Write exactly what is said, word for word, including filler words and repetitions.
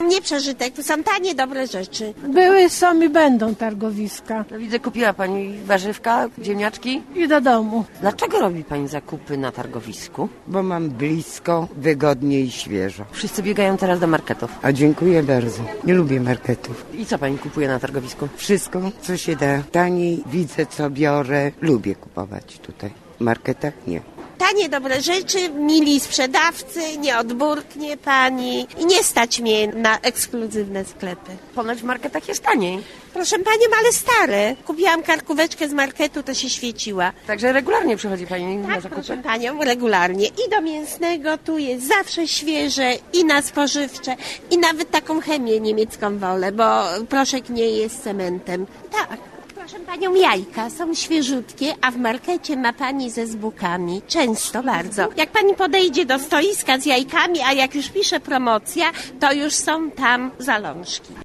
Nie przeżytek, to są tanie, dobre rzeczy. Były, są i będą targowiska. No widzę, kupiła pani warzywka, ziemniaczki. I do domu. Dlaczego robi pani zakupy na targowisku? Bo mam blisko, wygodnie i świeżo. Wszyscy biegają teraz do marketów. A dziękuję bardzo. Nie lubię marketów. I co pani kupuje na targowisku? Wszystko, co się da. Taniej widzę, co biorę. Lubię kupować tutaj. W marketach nie. Tanie, dobre rzeczy, mili sprzedawcy, nie odburknie pani i nie stać mnie na ekskluzywne sklepy. Ponoć w marketach jest taniej. Proszę panią, ale stare. Kupiłam karkóweczkę z marketu, to się świeciła. Także regularnie przychodzi pani na Tak, zakupy? proszę panią, regularnie. I do mięsnego tu jest zawsze świeże, i na spożywcze, i nawet taką chemię niemiecką wolę, bo proszek nie jest cementem. Tak. Proszę panią, jajka są świeżutkie, a w markecie ma pani ze zbukami. Często bardzo. Jak pani podejdzie do stoiska z jajkami, a jak już pisze promocja, to już są tam zalążki.